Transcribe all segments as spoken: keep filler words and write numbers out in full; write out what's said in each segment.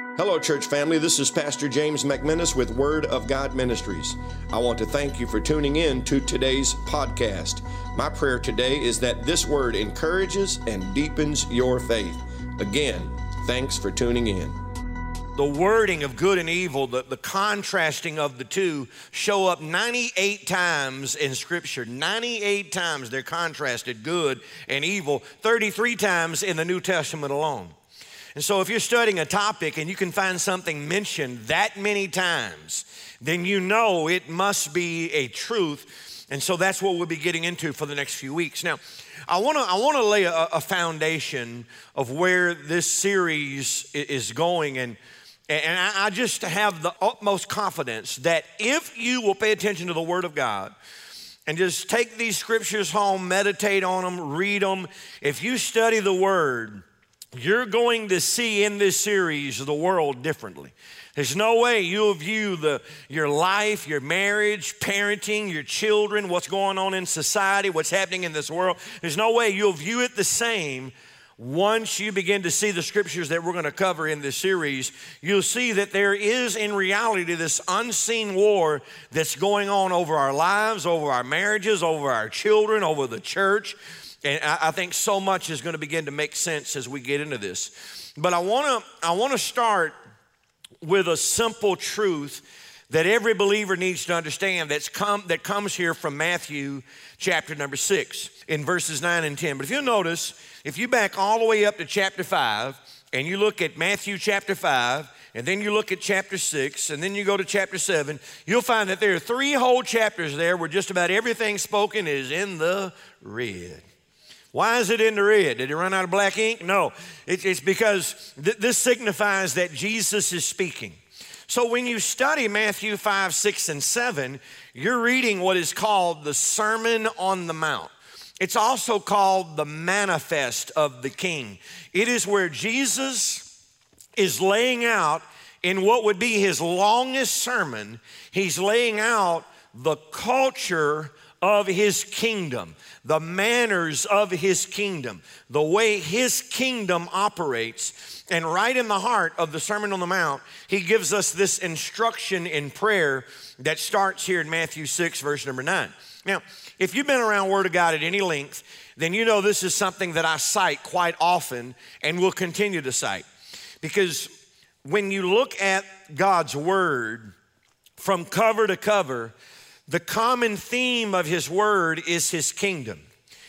Hello, church family. This is Pastor James McMinnis with Word of God Ministries. I want to thank you for tuning in to today's podcast. My prayer today is that this word encourages and deepens your faith. Again, thanks for tuning in. The wording of good and evil, the, the contrasting of the two, show up ninety-eight times in Scripture. ninety-eight times they're contrasted, good and evil, thirty-three times in the New Testament alone. And so if you're studying a topic and you can find something mentioned that many times, then you know it must be a truth. And so that's what we'll be getting into for the next few weeks. Now, I want to I want to lay a, a foundation of where this series is going, and and I just have the utmost confidence that if you will pay attention to the Word of God and just take these scriptures home, meditate on them, read them, if you study the Word, you're going to see in this series the world differently. There's no way you'll view the, your life, your marriage, parenting, your children, what's going on in society, what's happening in this world. There's no way you'll view it the same once you begin to see the scriptures that we're going to cover in this series. You'll see that there is in reality this unseen war that's going on over our lives, over our marriages, over our children, over the church. And I think so much is going to begin to make sense as we get into this. But I want to I want to start with a simple truth that every believer needs to understand that's come that comes here from Matthew chapter number six in verses nine and ten. But if you'll notice, if you back all the way up to chapter five and you look at Matthew chapter five, and then you look at chapter six, and then you go to chapter seven, you'll find that there are three whole chapters there where just about everything spoken is in the red. Why is it in the red? Did it run out of black ink? No, it, it's because th- this signifies that Jesus is speaking. So when you study Matthew five, six, and seven, you're reading what is called the Sermon on the Mount. It's also called the Manifest of the King. It is where Jesus is laying out in what would be his longest sermon, he's laying out the culture of his kingdom, the manners of his kingdom, the way his kingdom operates. And right in the heart of the Sermon on the Mount, he gives us this instruction in prayer that starts here in Matthew six, verse number nine. Now, if you've been around Word of God at any length, then you know this is something that I cite quite often and will continue to cite. Because when you look at God's Word from cover to cover, the common theme of his word is his kingdom.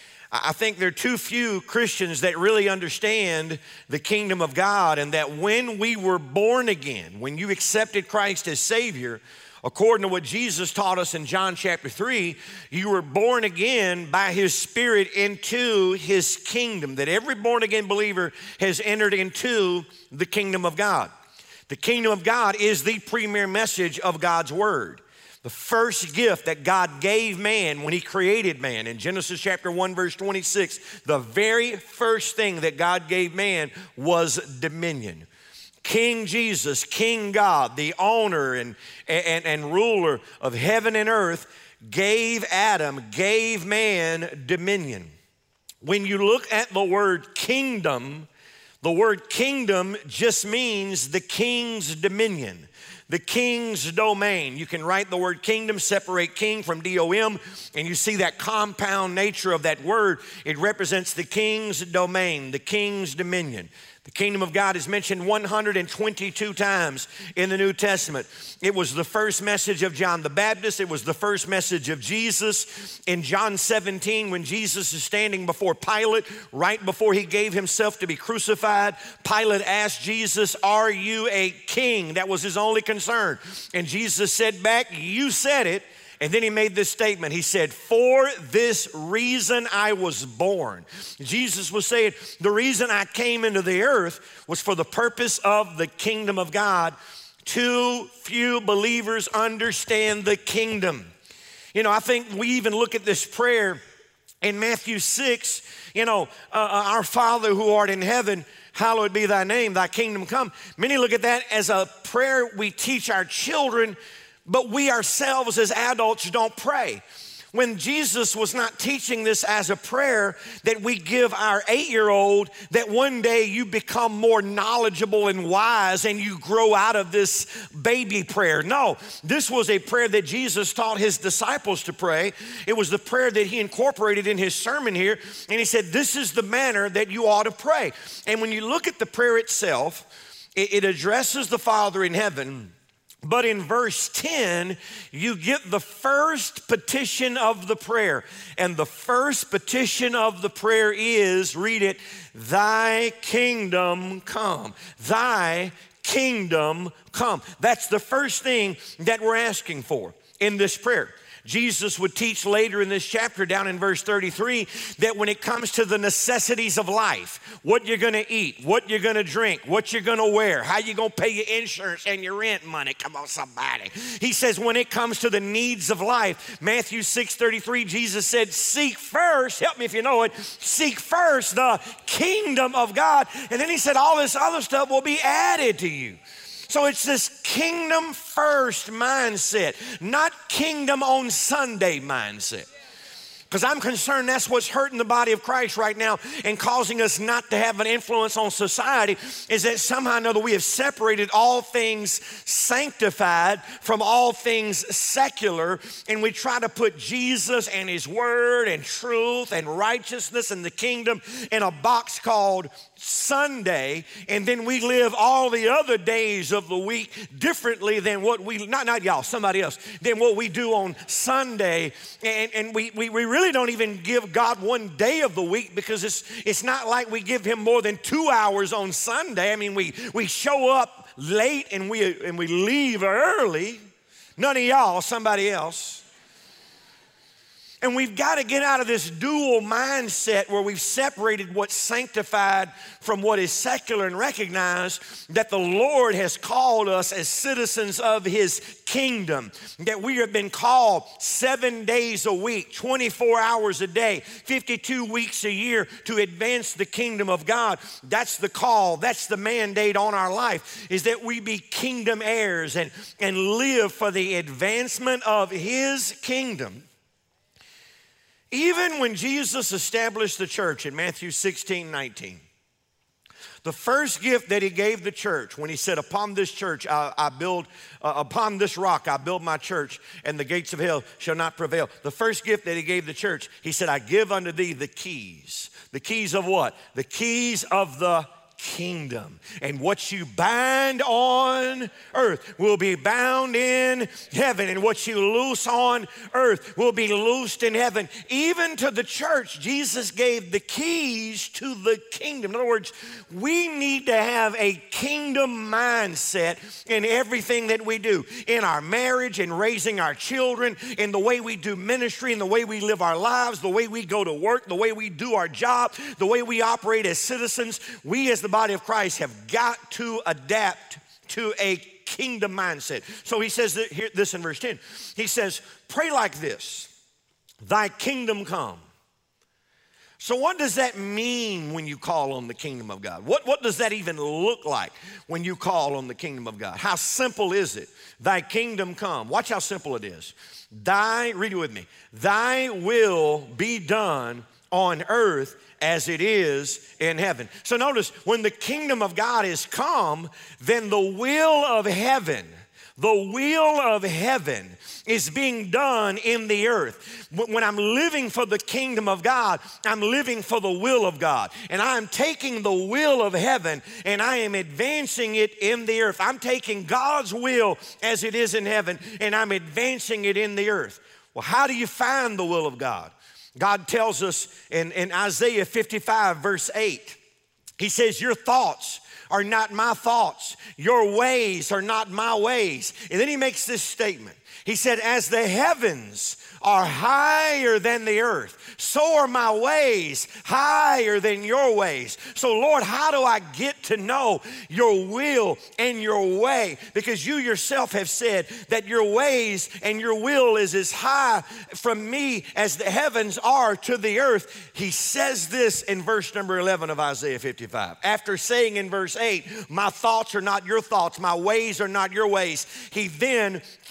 I think there are too few Christians that really understand the kingdom of God, and that when we were born again, when you accepted Christ as Savior, according to what Jesus taught us in John chapter three, you were born again by his Spirit into his kingdom, that every born again believer has entered into the kingdom of God. The kingdom of God is the premier message of God's word. The first gift that God gave man when he created man in Genesis chapter one, verse twenty-six, the very first thing that God gave man was dominion. King Jesus, King God, the owner and, and, and ruler of heaven and earth, gave Adam, gave man dominion. When you look at the word kingdom, the word kingdom just means the king's dominion, the king's domain. You can write the word kingdom, separate king from D O M, and you see that compound nature of that word. It represents the king's domain, the king's dominion. The kingdom of God is mentioned one hundred twenty-two times in the New Testament. It was the first message of John the Baptist. It was the first message of Jesus. In John seventeen, when Jesus is standing before Pilate, right before he gave himself to be crucified, Pilate asked Jesus, "Are you a king?" That was his only concern. And Jesus said back, "You said it." And then he made this statement. He said, "For this reason I was born." Jesus was saying, the reason I came into the earth was for the purpose of the kingdom of God. Too few believers understand the kingdom. You know, I think we even look at this prayer in Matthew six, you know, uh, our Father who art in heaven, hallowed be thy name, thy kingdom come. Many look at that as a prayer we teach our children, but we ourselves as adults don't pray. when Jesus was not teaching this as a prayer that we give our eight-year-old, that one day you become more knowledgeable and wise and you grow out of this baby prayer. No, this was a prayer that Jesus taught his disciples to pray. It was the prayer that he incorporated in his sermon here, and he said, this is the manner that you ought to pray. And when you look at the prayer itself, it, it addresses the Father in heaven. But in verse ten, you get the first petition of the prayer. And the first petition of the prayer is, read it, thy kingdom come. Thy kingdom come. That's the first thing that we're asking for in this prayer. Jesus would teach later in this chapter down in verse thirty-three that when it comes to the necessities of life, what you're going to eat, what you're going to drink, what you're going to wear, how you're going to pay your insurance and your rent money. Come on, somebody. He says when it comes to the needs of life, Matthew six thirty-three, Jesus said, seek first, help me if you know it, seek first the kingdom of God. And then he said all this other stuff will be added to you. So it's this kingdom first mindset, not kingdom on Sunday mindset. Because I'm concerned that's what's hurting the body of Christ right now and causing us not to have an influence on society, is that somehow or another we have separated all things sanctified from all things secular, and we try to put Jesus and his word and truth and righteousness and the kingdom in a box called Sunday, and then we live all the other days of the week differently than what we, not, not y'all, somebody else, than what we do on Sunday. And, and we, we, we really don't even give God one day of the week, because it's, it's not like we give him more than two hours on Sunday. I mean, we, we show up late and we, and we leave early. None of y'all, somebody else. And we've got to get out of this dual mindset where we've separated what's sanctified from what is secular and recognize that the Lord has called us as citizens of his kingdom, that we have been called seven days a week, twenty-four hours a day, fifty-two weeks a year to advance the kingdom of God. That's the call. That's the mandate on our life, is that we be kingdom heirs and, and live for the advancement of his kingdom. Even when Jesus established the church in Matthew sixteen nineteen, the first gift that he gave the church, when he said, upon this church, I, I build, uh, upon this rock, I build my church, and the gates of hell shall not prevail. The first gift that he gave the church, he said, I give unto thee the keys. The keys of what? The keys of the kingdom. And what you bind on earth will be bound in heaven, and what you loose on earth will be loosed in heaven. Even to the church, Jesus gave the keys to the kingdom. In other words, we need to have a kingdom mindset in everything that we do, in our marriage, in raising our children, in the way we do ministry, in the way we live our lives, the way we go to work, the way we do our job, the way we operate as citizens. We as the body of Christ have got to adapt to a kingdom mindset. So he says that here, this in verse ten. He says, pray like this, thy kingdom come. So what does that mean when you call on the kingdom of God? What, what does that even look like when you call on the kingdom of God? How simple is it? Thy kingdom come. Watch how simple it is. Thy, read it with me, thy will be done on earth as it is in heaven. So notice, when the kingdom of God is come, then the will of heaven, the will of heaven is being done in the earth. When I'm living for the kingdom of God, I'm living for the will of God. And I'm taking the will of heaven and I am advancing it in the earth. I'm taking God's will as it is in heaven and I'm advancing it in the earth. Well, how do you find the will of God? God tells us in, in Isaiah fifty-five, verse eight, he says, your thoughts are not my thoughts. Your ways are not my ways. And then he makes this statement. He said, as the heavens are higher than the earth, so are my ways higher than your ways. So Lord, how do I get to know your will and your way? Because you yourself have said that your ways and your will is as high from me as the heavens are to the earth. He says this in verse number eleven of Isaiah fifty-five. After saying in verse eight, my thoughts are not your thoughts, my ways are not your ways. He then, three verses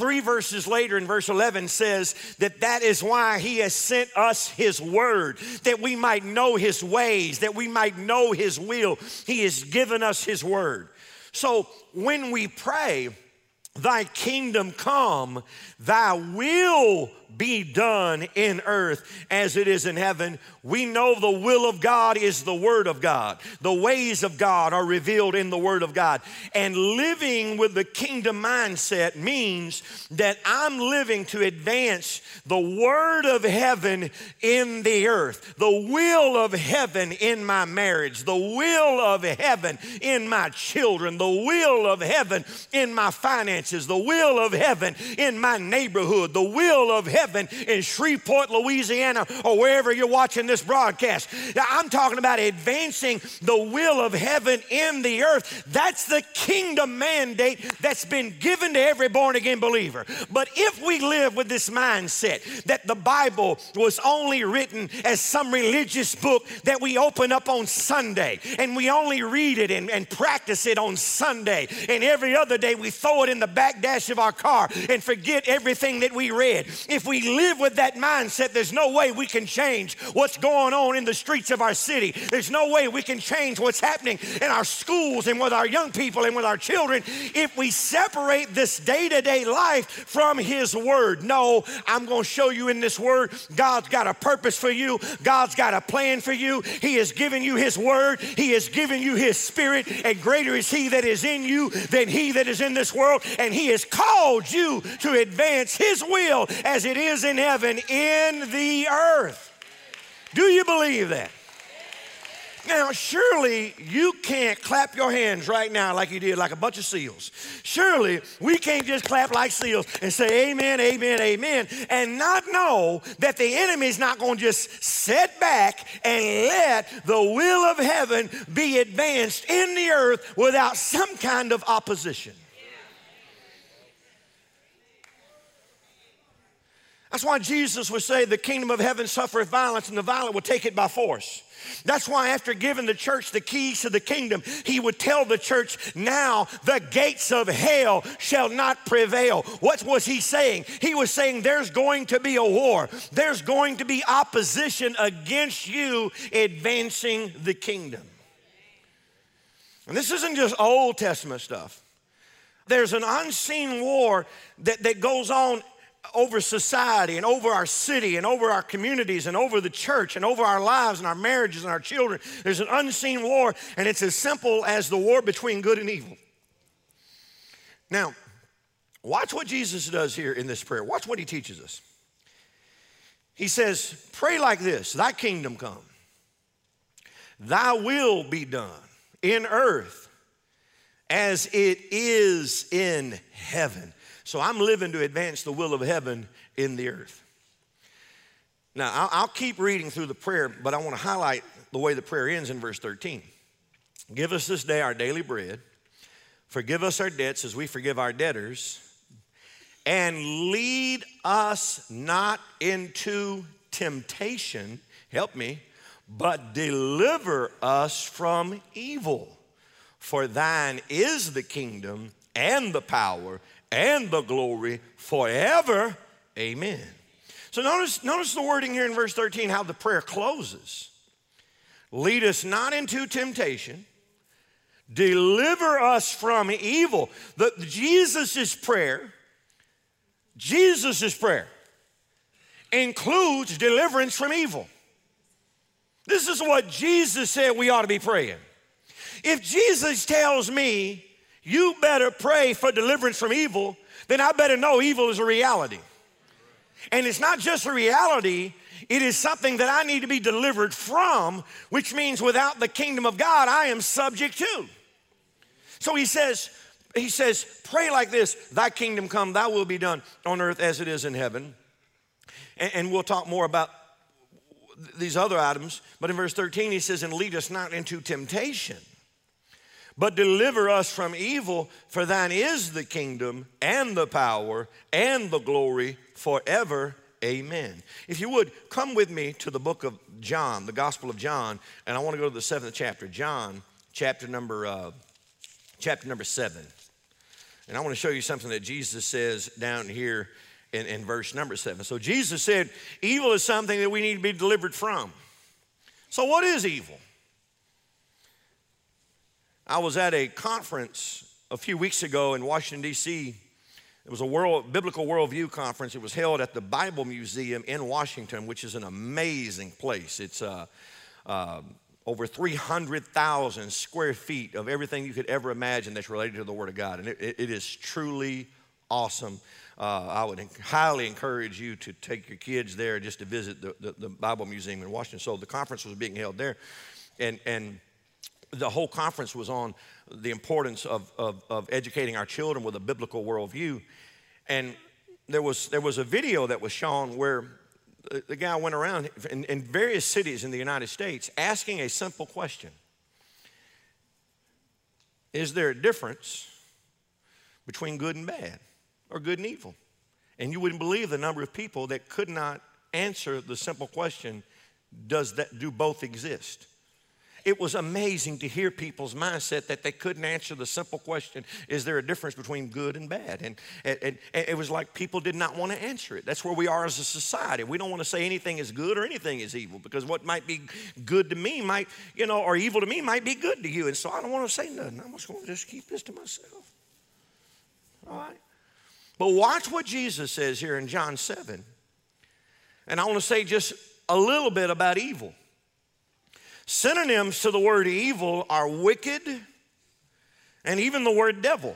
verses later in verse eleven says that that is why he has sent us his word, that we might know his ways, that we might know his will. He has given us his word. So when we pray, thy kingdom come, thy will be done in earth as it is in heaven, we know the will of God is the word of God. The ways of God are revealed in the word of God. And living with the kingdom mindset means that I'm living to advance the word of heaven in the earth, the will of heaven in my marriage, the will of heaven in my children, the will of heaven in my finances, the will of heaven in my neighborhood, the will of heaven in Shreveport, Louisiana, or wherever you're watching this broadcast. Now, I'm talking about advancing the will of heaven in the earth. That's the kingdom mandate that's been given to every born again believer. But if we live with this mindset that the Bible was only written as some religious book that we open up on Sunday and we only read it and, and practice it on Sunday, and every other day we throw it in the back dash of our car and forget everything that we read. If we live with that mindset, there's no way we can change what's going on in the streets of our city. There's no way we can change what's happening in our schools and with our young people and with our children if we separate this day-to-day life from his word. No, I'm going to show you in this word, God's got a purpose for you. God's got a plan for you. He has given you his word. He has given you his spirit, and greater is he that is in you than he that is in this world. And he has called you to advance his will as it is in heaven, in the earth. Do you believe that? Now, surely you can't clap your hands right now like you did, like a bunch of seals. Surely we can't just clap like seals and say amen, amen, amen, and not know that the enemy's not going to just sit back and let the will of heaven be advanced in the earth without some kind of opposition. That's why Jesus would say the kingdom of heaven suffereth violence and the violent will take it by force. That's why after giving the church the keys to the kingdom, he would tell the church, now the gates of hell shall not prevail. What was he saying? He was saying there's going to be a war. There's going to be opposition against you advancing the kingdom. And this isn't just Old Testament stuff. There's an unseen war that, that goes on over society and over our city and over our communities and over the church and over our lives and our marriages and our children. There's an unseen war, and it's as simple as the war between good and evil. Now, watch what Jesus does here in this prayer. Watch what he teaches us. He says, pray like this, thy kingdom come, thy will be done in earth as it is in heaven. So I'm living to advance the will of heaven in the earth. Now, I'll, I'll keep reading through the prayer, but I want to highlight the way the prayer ends in verse thirteen. Give us this day our daily bread. Forgive us our debts as we forgive our debtors. And lead us not into temptation, help me, but deliver us from evil. For thine is the kingdom and the power and the glory forever. Amen. So notice, notice the wording here in verse thirteen, how the prayer closes. Lead us not into temptation. Deliver us from evil. The, Jesus' prayer, Jesus' prayer includes deliverance from evil. This is what Jesus said we ought to be praying. If Jesus tells me, you better pray for deliverance from evil, then I better know evil is a reality. And it's not just a reality, it is something that I need to be delivered from, which means without the kingdom of God, I am subject to. So he says, he says, pray like this, thy kingdom come, thy will be done on earth as it is in heaven. And, and we'll talk more about these other items, but in verse thirteen, he says, and lead us not into temptation, but deliver us from evil, for thine is the kingdom and the power and the glory forever. Amen. If you would, come with me to the book of John, the Gospel of John, and I want to go to the seventh chapter. John, chapter number, uh, chapter number seven. And I want to show you something that Jesus says down here in, in verse number seven. So Jesus said, evil is something that we need to be delivered from. So what is evil? I was at a conference a few weeks ago in Washington, D C It was a world, biblical worldview conference. It was held at the Bible Museum in Washington, which is an amazing place. It's uh, uh, over three hundred thousand square feet of everything you could ever imagine that's related to the Word of God. And it, it is truly awesome. Uh, I would highly encourage you to take your kids there just to visit the, the, the Bible Museum in Washington. So the conference was being held there. And, and the whole conference was on the importance of, of, of educating our children with a biblical worldview. And there was, there was a video that was shown where the, the guy went around in, in various cities in the United States asking a simple question. Is there a difference between good and bad, or good and evil? And you wouldn't believe the number of people that could not answer the simple question, does that, do both exist? It was amazing to hear people's mindset that they couldn't answer the simple question, is there a difference between good and bad? And, and, and it was like people did not want to answer it. That's where we are as a society. We don't want to say anything is good or anything is evil, because what might be good to me might, you know, or evil to me might be good to you. And so I don't want to say nothing. I'm just going to just keep this to myself. All right? But watch what Jesus says here in John seven. And I want to say just a little bit about evil. Synonyms to the word evil are wicked and even the word devil.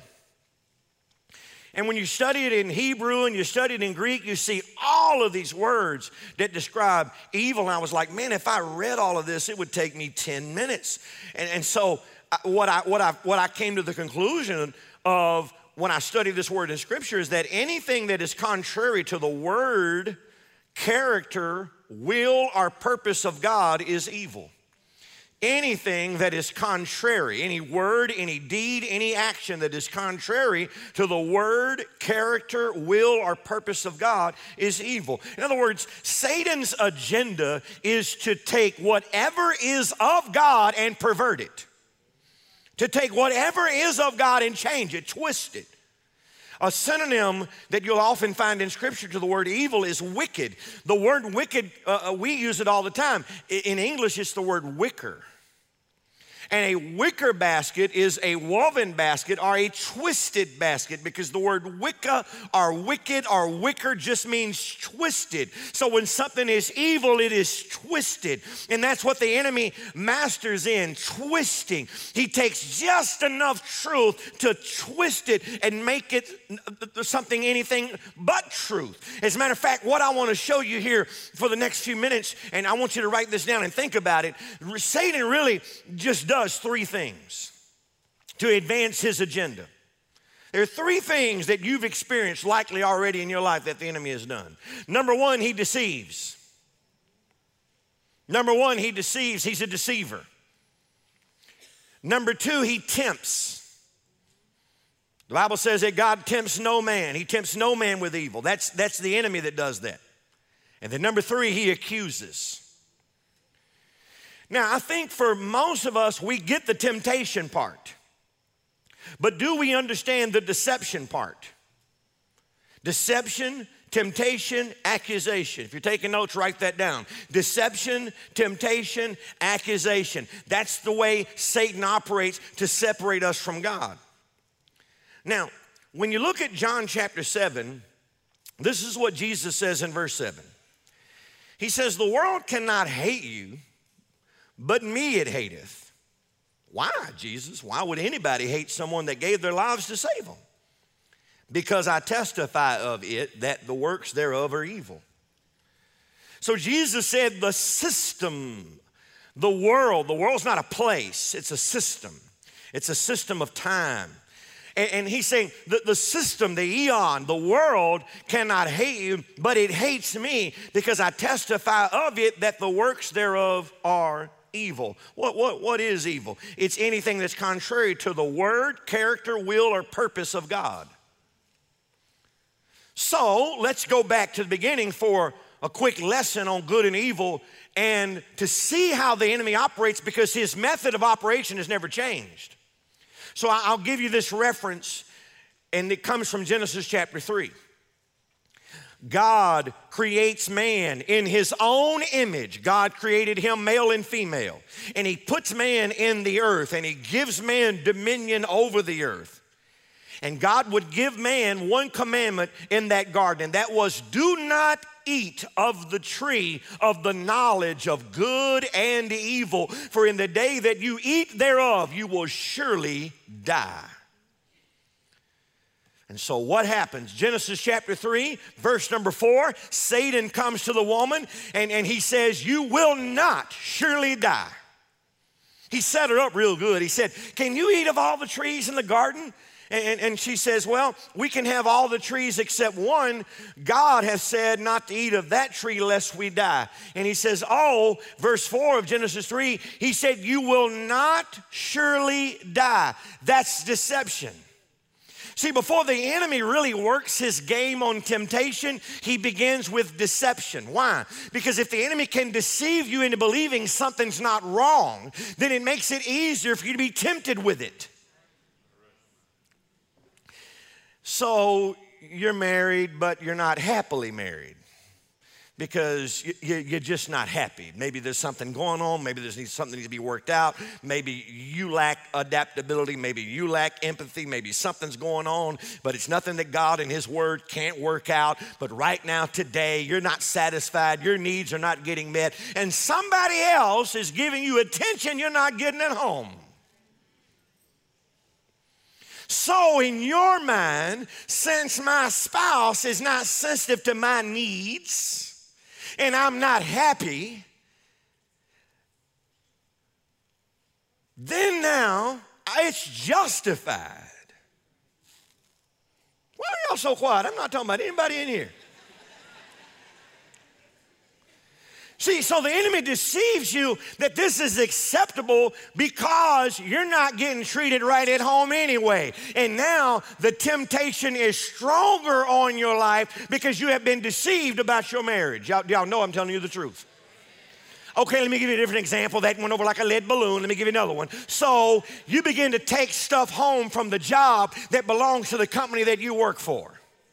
And when you study it in Hebrew and you study it in Greek, you see all of these words that describe evil. And I was like, man, if I read all of this, it would take me ten minutes. And, and so what I, what, I, what I came to the conclusion of when I studied this word in Scripture is that anything that is contrary to the word, character, will, or purpose of God is evil. Anything that is contrary, any word, any deed, any action that is contrary to the word, character, will, or purpose of God is evil. In other words, Satan's agenda is to take whatever is of God and pervert it. To take whatever is of God and change it, twist it. A synonym that you'll often find in Scripture to the word evil is wicked. The word wicked, uh, we use it all the time. In English, it's the word wicker. And a wicker basket is a woven basket or a twisted basket, because the word wicca or wicked or wicker just means twisted. So when something is evil, it is twisted. And that's what the enemy masters in, twisting. He takes just enough truth to twist it and make it something anything but truth. As a matter of fact, what I want to show you here for the next few minutes, and I want you to write this down and think about it, Satan really just does three things to advance his agenda. There are three things that you've experienced likely already in your life that the enemy has done. Number one, he deceives. Number one, he deceives. He's a deceiver. Number two, he tempts. The Bible says that God tempts no man. He tempts no man with evil. That's, that's the enemy that does that. And then number three, he accuses. Now, I think for most of us, we get the temptation part. But do we understand the deception part? Deception, temptation, accusation. If you're taking notes, write that down. Deception, temptation, accusation. That's the way Satan operates to separate us from God. Now, when you look at John chapter seven, this is what Jesus says in verse seven. He says, the world cannot hate you, but me it hateth. Why, Jesus? Why would anybody hate someone that gave their lives to save them? Because I testify of it that the works thereof are evil. So Jesus said the system, the world, the world's not a place, it's a system. It's a system of time. And, and he's saying the, the system, the eon, the world cannot hate you, but it hates me because I testify of it that the works thereof are evil. What, what, what is evil? It's anything that's contrary to the word, character, will, or purpose of God. So let's go back to the beginning for a quick lesson on good and evil and to see how the enemy operates, because his method of operation has never changed. So I'll give you this reference and it comes from Genesis chapter three. God creates man in his own image. God created him male and female. And he puts man in the earth, and he gives man dominion over the earth. And God would give man one commandment in that garden, and that was, do not eat of the tree of the knowledge of good and evil, for in the day that you eat thereof, you will surely die. And so what happens? Genesis chapter three, verse number four, Satan comes to the woman and, and he says, you will not surely die. He set her up real good. He said, can you eat of all the trees in the garden? And, and she says, well, we can have all the trees except one. God has said not to eat of that tree lest we die. And he says, oh, verse four of Genesis three, he said, you will not surely die. That's deception. See, before the enemy really works his game on temptation, he begins with deception. Why? Because if the enemy can deceive you into believing something's not wrong, then it makes it easier for you to be tempted with it. So you're married, but you're not happily married because you're just not happy. Maybe there's something going on. Maybe there's something that needs to be worked out. Maybe you lack adaptability. Maybe you lack empathy. Maybe something's going on, but it's nothing that God and his word can't work out. But right now, today, you're not satisfied. Your needs are not getting met. And somebody else is giving you attention you're not getting at home. So in your mind, since my spouse is not sensitive to my needs and I'm not happy, then now it's justified. Why are y'all so quiet? I'm not talking about anybody in here. See, so the enemy deceives you that this is acceptable because you're not getting treated right at home anyway. And now the temptation is stronger on your life because you have been deceived about your marriage. Y'all, y'all know I'm telling you the truth. Okay, let me give you a different example. That went over like a lead balloon. Let me give you another one. So you begin to take stuff home from the job that belongs to the company that you work for.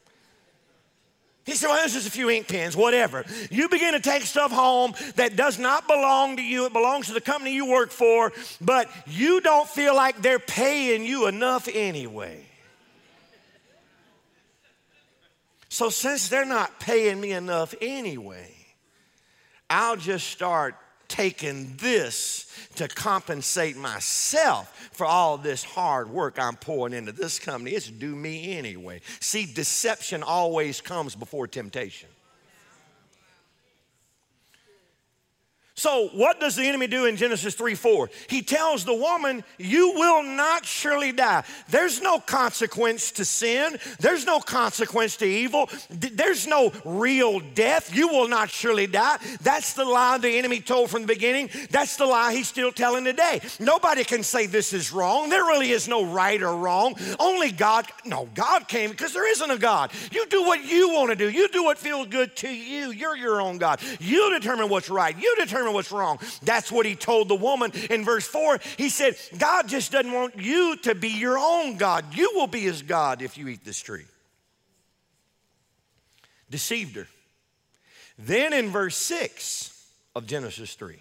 He said, well, there's just a few ink pens, whatever. You begin to take stuff home that does not belong to you. It belongs to the company you work for, but you don't feel like they're paying you enough anyway. So since they're not paying me enough anyway, I'll just start taking this to compensate myself for all this hard work I'm pouring into this company. It's due me anyway. See, deception always comes before temptation. So what does the enemy do in Genesis three four? He tells the woman, you will not surely die. There's no consequence to sin. There's no consequence to evil. There's no real death. You will not surely die. That's the lie the enemy told from the beginning. That's the lie he's still telling today. Nobody can say this is wrong. There really is no right or wrong. Only God. No, God came because there isn't a God. You do what you want to do. You do what feels good to you. You're your own God. You determine what's right. You determine what's wrong. That's what he told the woman in verse four. He said, God just doesn't want you to be your own God. You will be his God if you eat this tree. Deceived her. Then in verse six of Genesis three,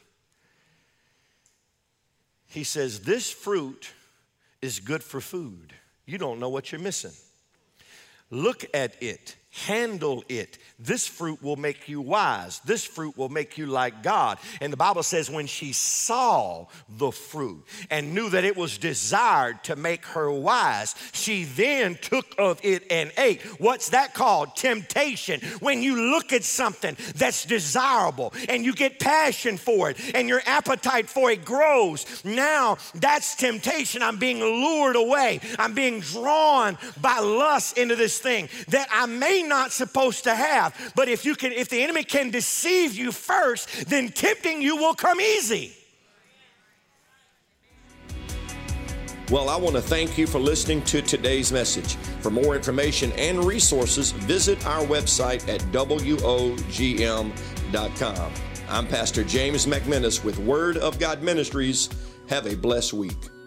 he says, this fruit is good for food. You don't know what you're missing. Look at it. Handle it. This fruit will make you wise. This fruit will make you like God. And the Bible says when she saw the fruit and knew that it was desired to make her wise, she then took of it and ate. What's that called? Temptation. When you look at something that's desirable and you get passion for it and your appetite for it grows, now that's temptation. I'm being lured away. I'm being drawn by lust into this thing that I may not supposed to have. But if you can, if the enemy can deceive you first, then tempting you will come easy. Well, I want to thank you for listening to today's message. For more information and resources, visit our website at W O G M dot com. I'm Pastor James McManus with Word of God Ministries. Have a blessed week.